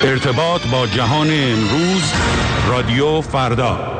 ارتباط با جهان امروز، رادیو فردا.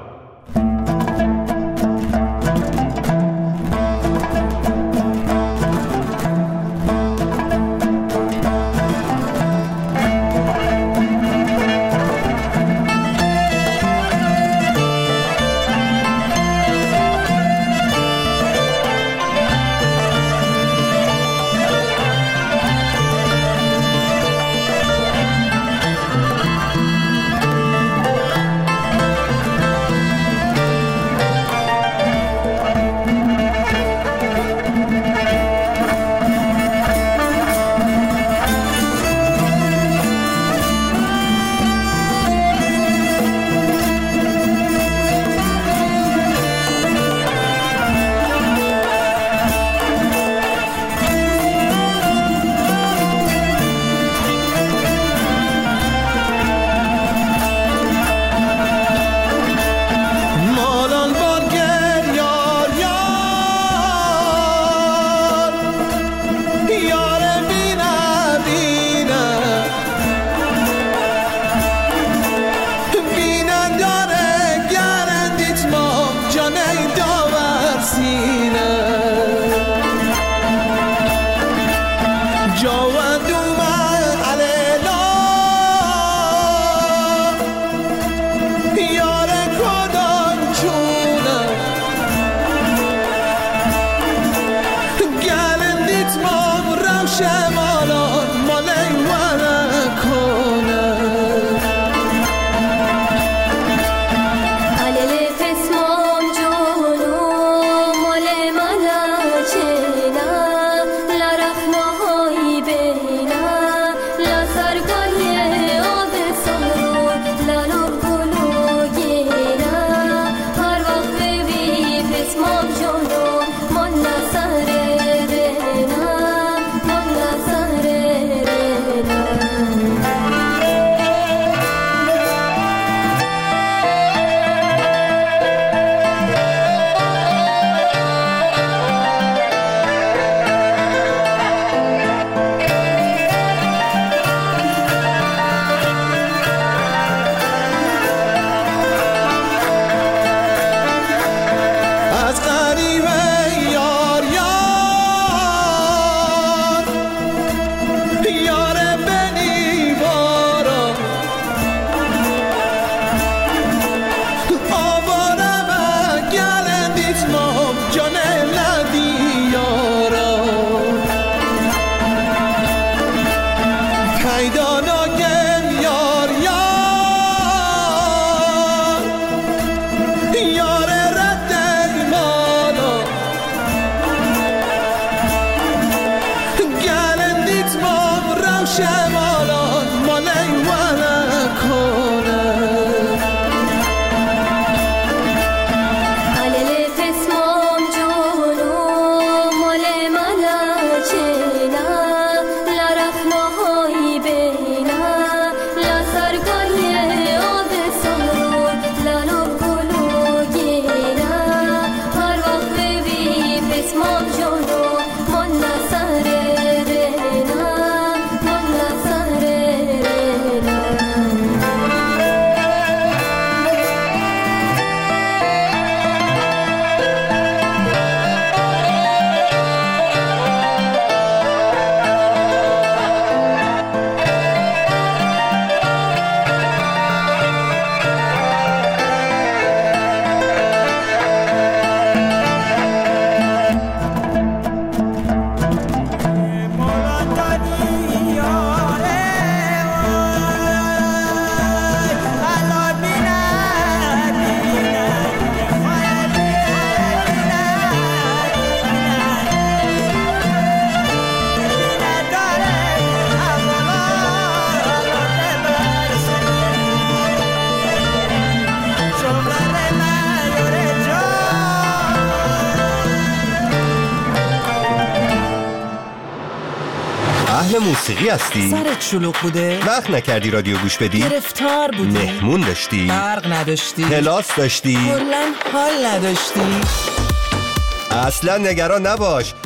موسیقی هستی؟ سرت شلوغ بوده؟ وقت نکردی رادیو گوش بدی؟ گرفتار بودی؟ مهمون داشتی؟ برق نداشتی؟ کلاس داشتی؟ کلاً حال نداشتی؟ اصلا نگران نباش،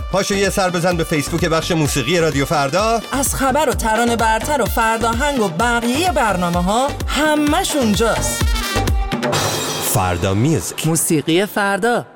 پاشو یه سر بزن به فیسبوک بخش موسیقی رادیو فردا. از خبر و ترانه برتر و فرداهنگ و بقیه برنامه ها همش اونجاست. فردا میوزیک، موسیقی فردا.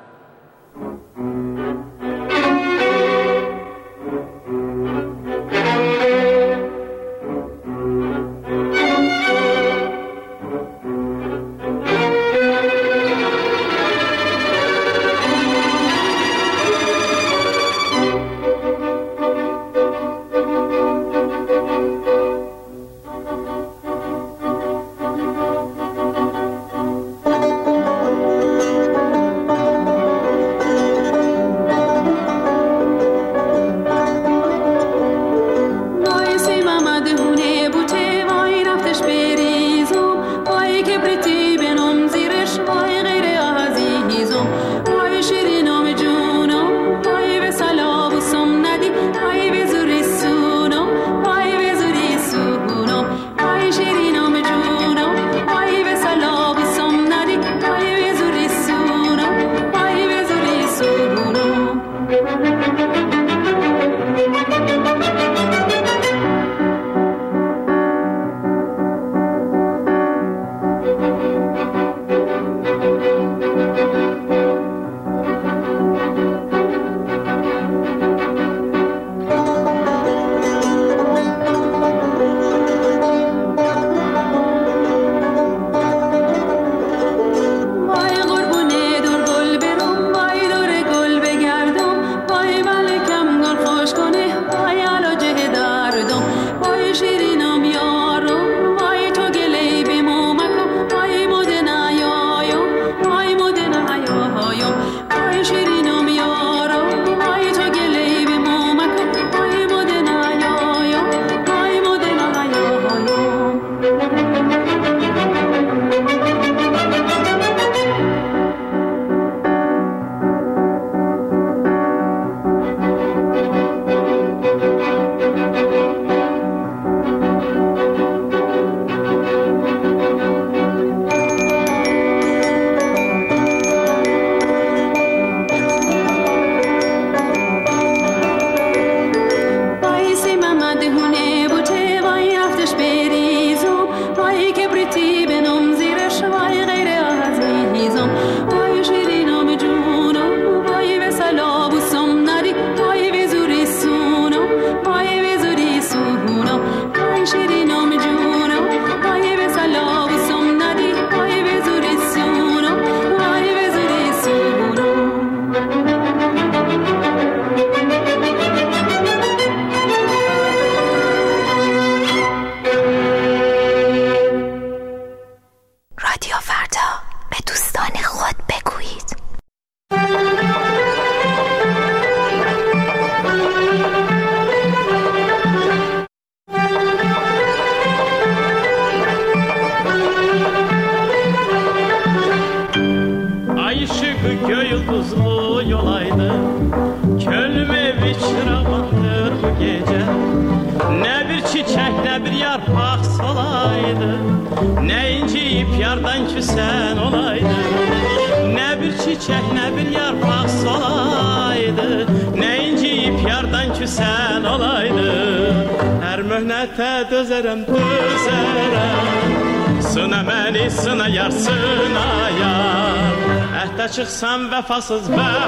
Çıxsam vəfasız,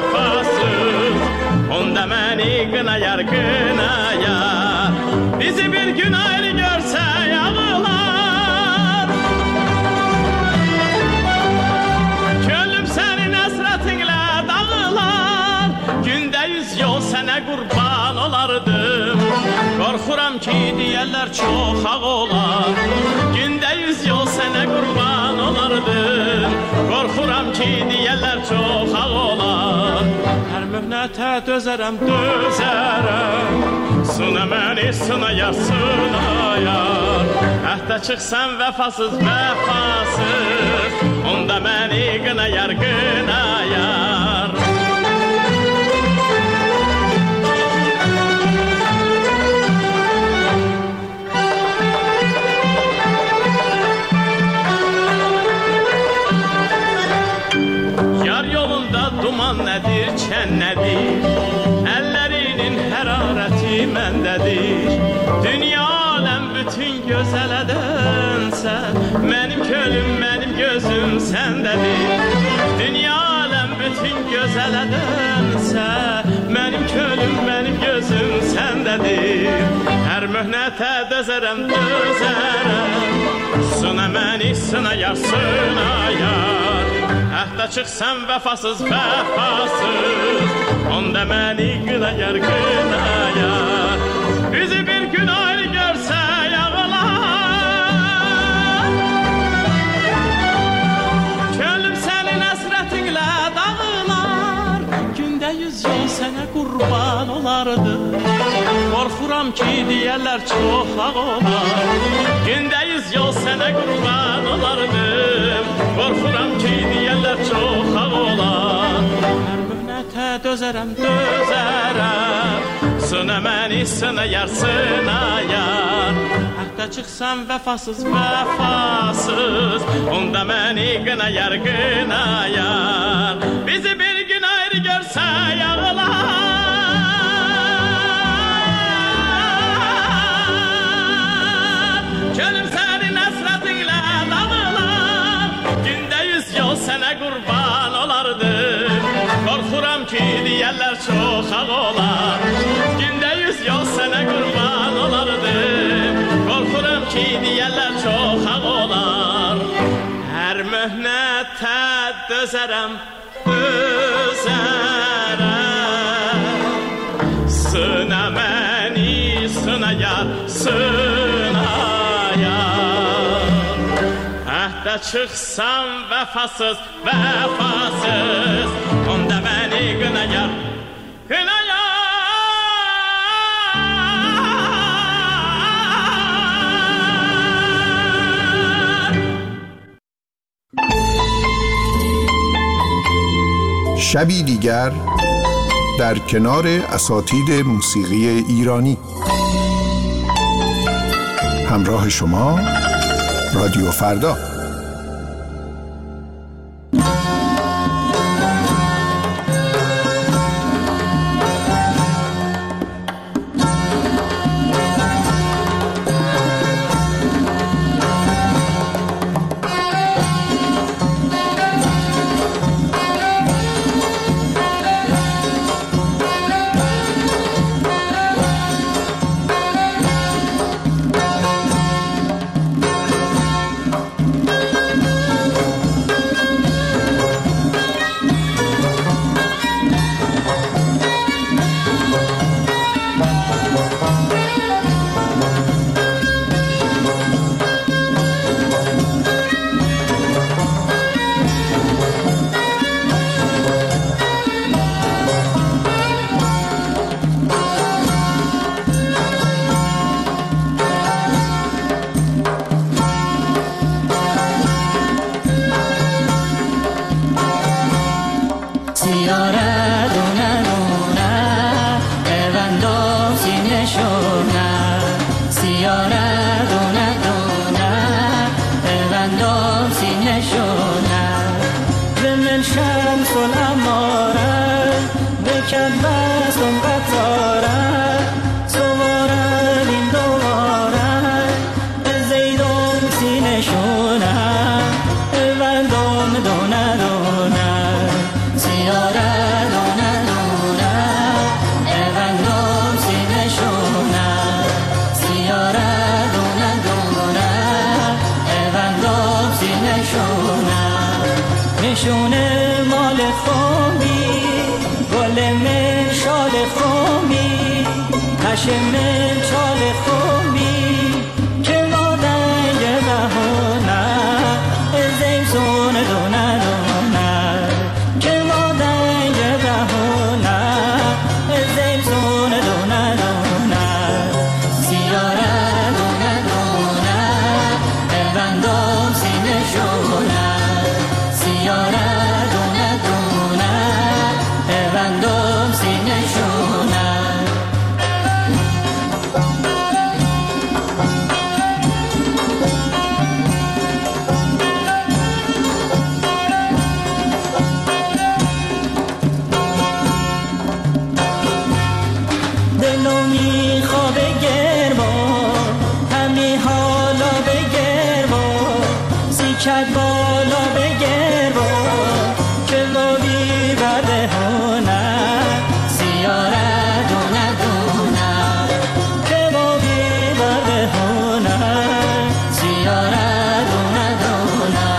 vəfasız, onda məni qınayar, qınayar. Bizi bir gün ayrı görsə ağlar. Könlüm sənin əsrətinlə dağılar. Gündə 100 yol sənə qurban olardım. Qorxuram ki, deyərlər çox ağ olar. Gündə 100 yol sənə qurban olardım. Qorxuram ki, deyərlər çox ağ olar. Hər möhnətə dözərəm, dözərəm. Sına məni, sınayar, sınayar. Əhdə çıxsam vəfasız, vəfasız, onda məni qınayar, qınayar. Yar yolunda duman nədir, çən nədir? Əlləri bütün gözələrdən sən. Mənim könlüm, mənim gözüm səndədir. Dünya aləm bütün gözələrdən sən. Mənim könlüm, mənim gözüm səndədir. Hər möhnətə dözərəm, dözərəm. Sına məni, sına yar, sına yar. Əhdə çıxsam vəfasız, vəfasız. Onda məni qınayar, qınayar. Bizi bir gün ayrı görsə yağılar. Könlüm sənin əsrətinlə dağılar. Gündə 100 yol sənə qurban olardı. Qorxuram ki deyərlər çox ağ olar. Gündə 100 yol sənə qurban olardım. Qorxuram ki deyərlər çox ağ olar. Hər möhnətə dözərəm, dözərəm. Sına məni, sına yar, sına yar. Əhdə çıxsam vəfasız, vəfasız. Onda məni qınayar, qınayar. Bizi bir gün ayrı görsə yağılar. Könlüm sənin əsrətinlə dağılar. Gündə 100 yol sənə qurban olardım. Qorxuram ki deyərlər çox ağ olar. Gündə 100 yol sənə qurban olardım. Qorxuram ki deyərlər çox ağ olar. Hər möhnətə dözərəm, dözərəm. Sına məni, sına yar, sına yar. Əhdə çıxsam vəfasız, vəfasız. Onda məni qınayar, qınayar. شبی دیگر در کنار اساتید موسیقی ایرانی. همراه شما رادیو فردا. نشونه مال خوبی گل من شال خوبی هشم چال خوبی که مادنگ بهونه زیزون دونه دونه که مادنگ بهونه زیزون دونه دونه سیاره دونه دونه بندم سینه شونه سیاره دونه دونه بندم سینه شونه چد بالا بگر با که بابی برده هونه سیاره دونه دونه که بابی برده هونه سیاره دونه دونه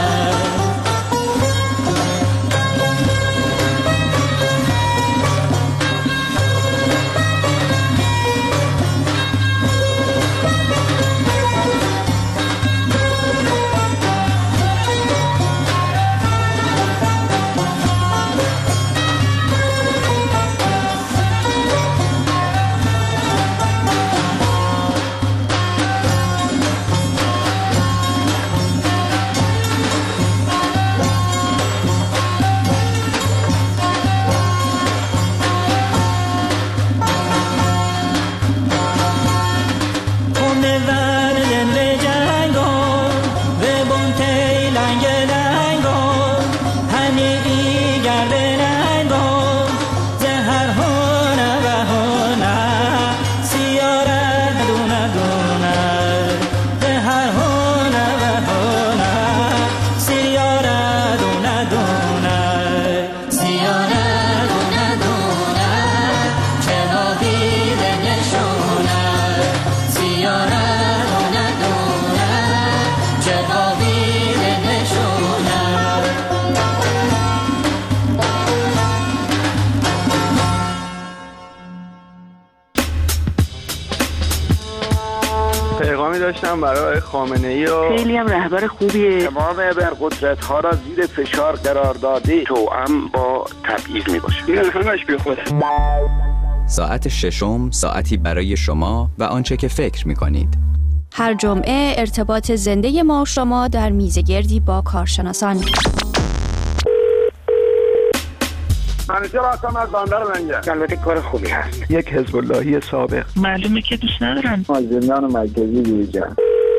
داشتم برای خامنه‌ای و خیلی هم رهبر خوبیه. تمام ابرقدرت‌ها را زیر فشار قرار داده توأم با تبعیض میباشه. این همش بیخوده. ساعت ششم ساعتی برای شما و آنچه که فکر می‌کنید. هر جمعه ارتباط زنده ما و شما در میزگردی با کارشناسان. منیجر هستم از بندر منجر. البته کار خوبی هست. یک حزب اللهی سابق. معلومه که دوست ندارن. زندان مرکزی دیجا.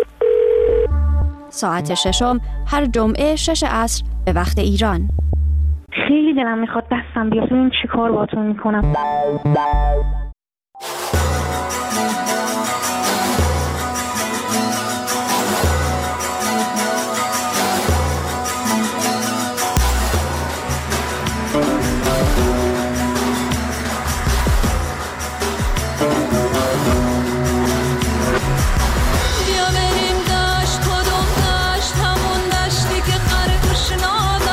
ساعت ششم هر جمعه 6 عصر به وقت ایران. خیلی دلم میخواد دستم بیاد ببینم چی کار باهاتون میکنم.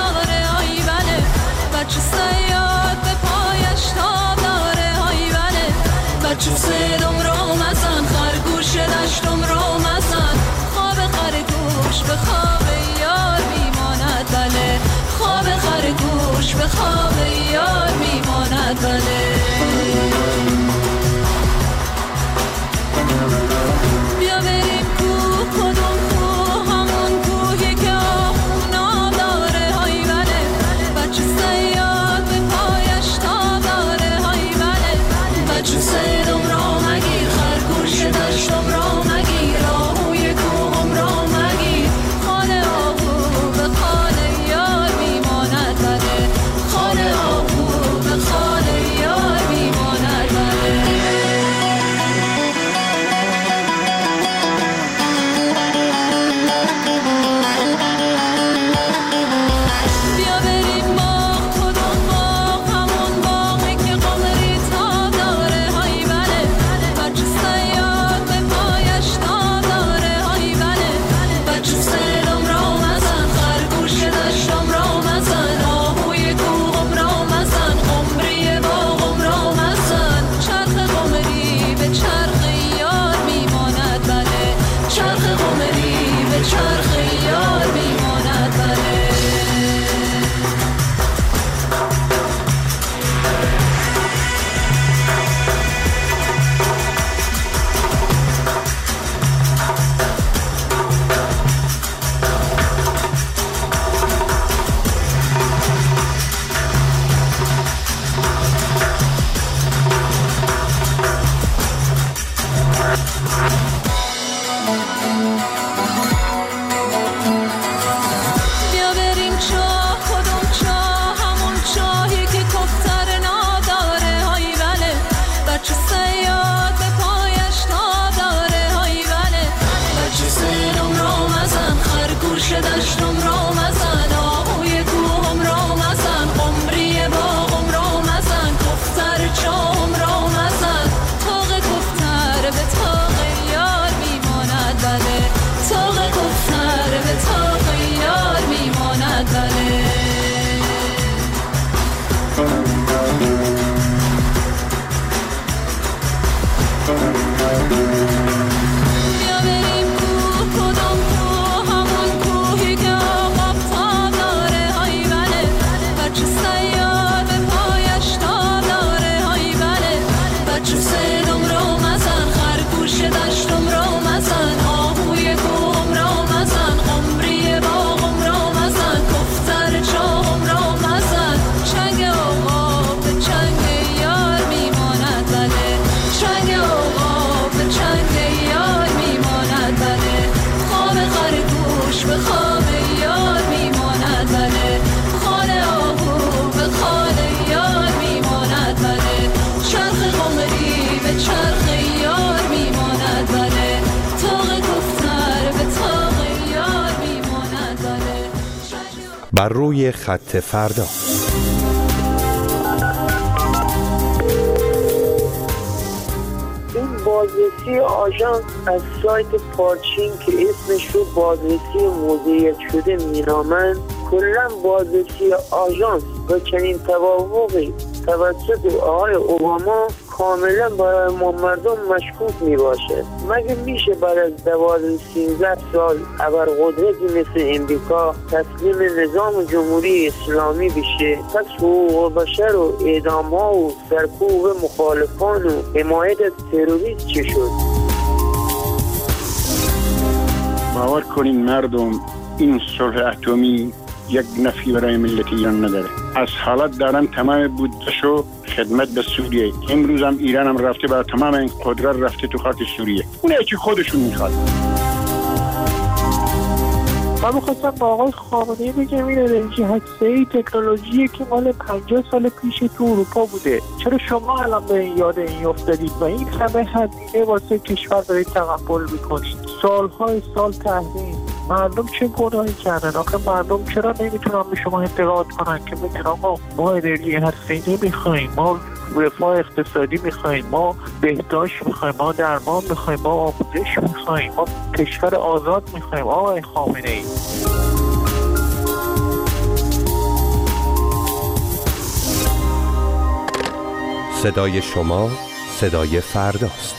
صیاد به پایش تاب داره های بله خرگوش دشتم را مزن آهوی کوهم را مزن قمری باغم را مزن کفتر چاهم را مزن تاق کفتر به تاق یار میماند بله تاق کفتر به تاق یار میماند بله بیا بریم کوه کدام کوه همون کوهی که آقاب تا داره های بله بچه سیاد به پایش تا داره های بله بچه سیدم رو مزن خرگوش دشتم رو مزن آهوی کوهم رو مزن قمری باغم رو مزن کفتر چاهم رو مزن چنگ آقاب به چنگ یار میماند بله چنگ آقاب به چنگ یار میماند بله خواب خرگوش به خواب یار میماند بله خال آهو به خال یار میماند بله چرخ قمری به چرخ یار میماند بله تاق کفتر به تاق یار میماند بله بر روی خط فردا. این بازرسی آژانس از سایت پارچین که اسمش رو بازرسی موضوعیت شده مینامند، کلا بازرسی آژانس و چنین توافقی توسط آقای اوباما کاملا برای ما مردم مشکوک می باشه. مگه میشه بعد از 12-13 سال ابرقدرتی مثل امریکا تسلیم نظام جمهوری اسلامی بشه؟ پس حقوق بشر و اعدام ها و سرکوب مخالفان و حمایت از تروریست چه شد؟ باور کنین مردم، این صلح اتمی یک نفعی برای ملت ایران نداره. از حالت دارن تمام بودجه‌شو خدمت به سوریه. امروز هم ایران هم رفته برای تمام این قدرت رفته تو خاک سوریه. اونه که خودشون میخواد. من میخواستم با آقای خامنه‌ای بگم این انرژی هسته‌ای تکنولوژیه که مال 50 سال پیش تو اروپا بوده. چرا شما الان به این یاد این افتادید و این همه هزینه واسه کشور دارید تقبل میکنید؟ سالهای سال تحریم. مردم چه گناهی کردن؟ آخه مردم چرا نمیتونن به شما اعتقاد کنن که بگن آقا ما انرژی هسته‌ای نمیخوایم، ما رفاه اقتصادی میخوایم، ما بهداشت میخوایم، ما درمان میخوایم، ما آموزش میخوایم، ما کشور آزاد میخوایم. آقای خامنه‌ای صدای شما صدای فرداست.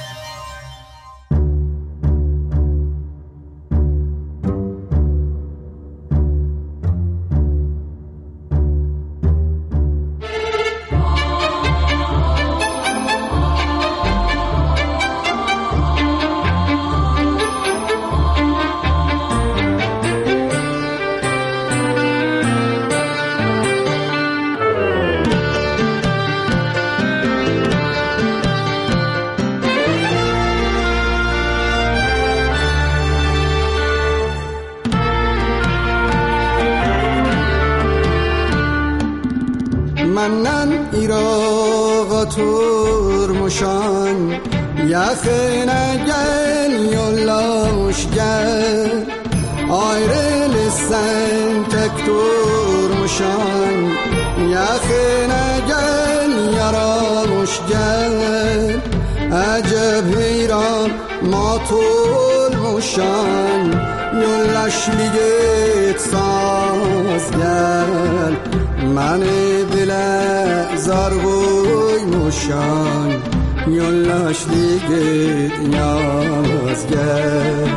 منن ایراغا ترمشان یخنگل یلا مشگل آیرل سن تک ترمشان یخنگل یرا مشگل عجب هیران ما ترمشان یلاش لیگت سازگل من دل زارگوی مشان یلاش دیگه نیازگر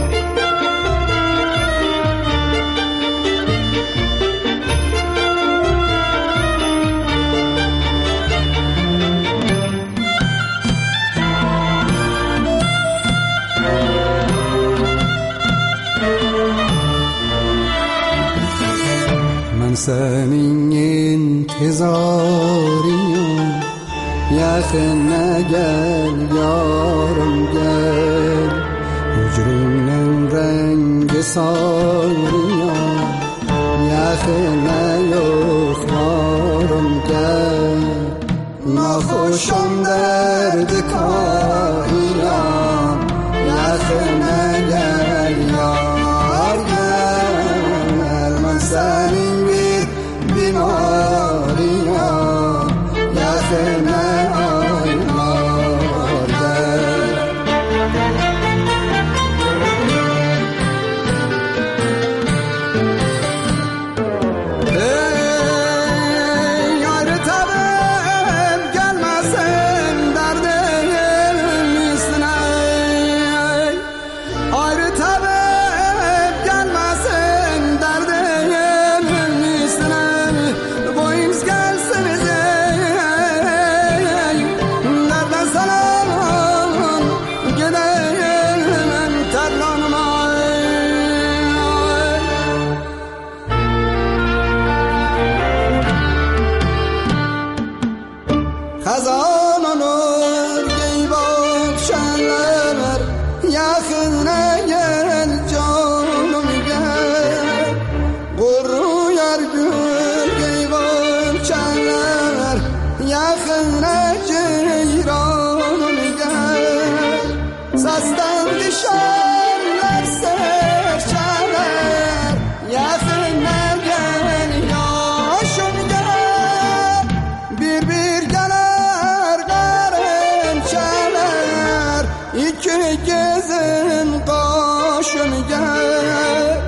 senin intizarıyım yakına gel yarım gel hücrümden rengi sarıyım yakına yok yarım gel nahoşam derdi kainam yakına gel yar gel گل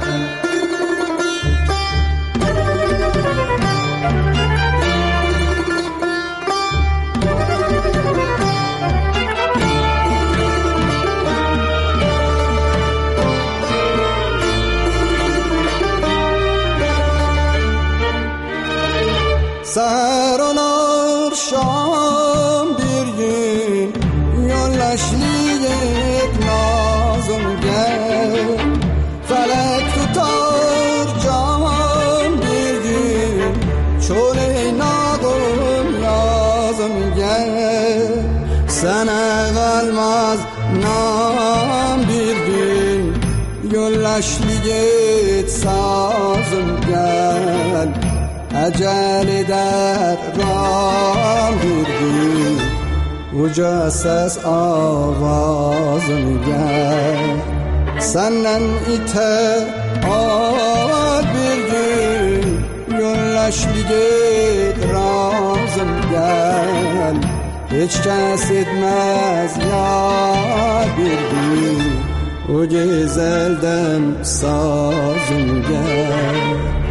Saralar şam bir gün yollaşlıyık nazım gel Felek tutar can bir gün çöle nadım lazım gel Sana kalmaz nam bir gün yollaşlıyık sazım gel Ecel eder ram bir gün Uca ses avazım gel Senden iter al bir gün Yönleşli git razım gel Hiç kes etmez ya bir gün O güzelden sazım gel